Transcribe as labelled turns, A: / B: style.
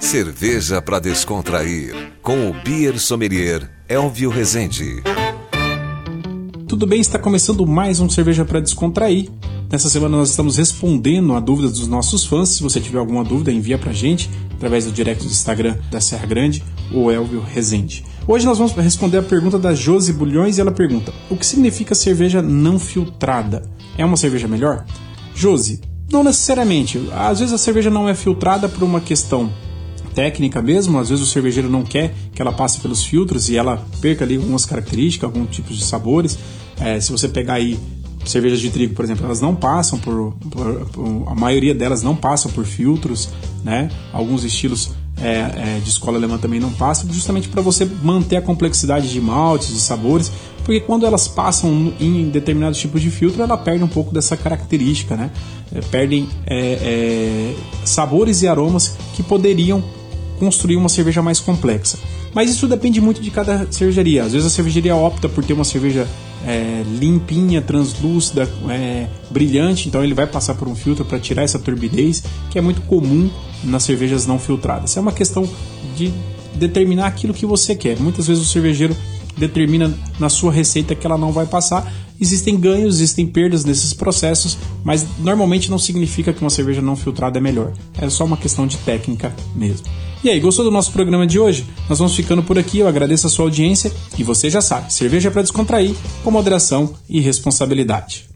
A: Cerveja para descontrair, com o Beer Sommelier Elvio Rezende.
B: Tudo bem, está começando mais um Cerveja para Descontrair. Nessa semana nós estamos respondendo a dúvidas dos nossos fãs. Se você tiver alguma dúvida, envia pra gente através do direct do Instagram da Serra Grande, o Elvio Rezende. Hoje nós vamos responder a pergunta da Josi Bulhões e ela pergunta: o que significa cerveja não filtrada? É uma cerveja melhor? Josi, não necessariamente. Às vezes a cerveja não é filtrada por uma questão técnica mesmo, às vezes o cervejeiro não quer que ela passe pelos filtros e ela perca ali algumas características, alguns tipos de sabores. Se você pegar aí cervejas de trigo, por exemplo, elas não passam a maioria delas não passam por filtros, né? Alguns estilos de escola alemã também não passam, justamente para você manter a complexidade de maltes, de sabores, porque quando elas passam em determinados tipos de filtro, ela perde um pouco dessa característica, né? Perdem sabores e aromas que poderiam construir uma cerveja mais complexa. Mas isso depende muito de cada cervejaria. Às vezes a cervejaria opta por ter uma cerveja limpinha, translúcida, brilhante, então ele vai passar por um filtro para tirar essa turbidez, que é muito comum nas cervejas não filtradas. É uma questão de determinar aquilo que você quer. Muitas vezes o cervejeiro determina na sua receita que ela não vai passar. Existem ganhos, existem perdas nesses processos, mas normalmente não significa que uma cerveja não filtrada é melhor. É só uma questão de técnica mesmo. E aí, gostou do nosso programa de hoje? Nós vamos ficando por aqui, eu agradeço a sua audiência e você já sabe, cerveja para descontrair, com moderação e responsabilidade.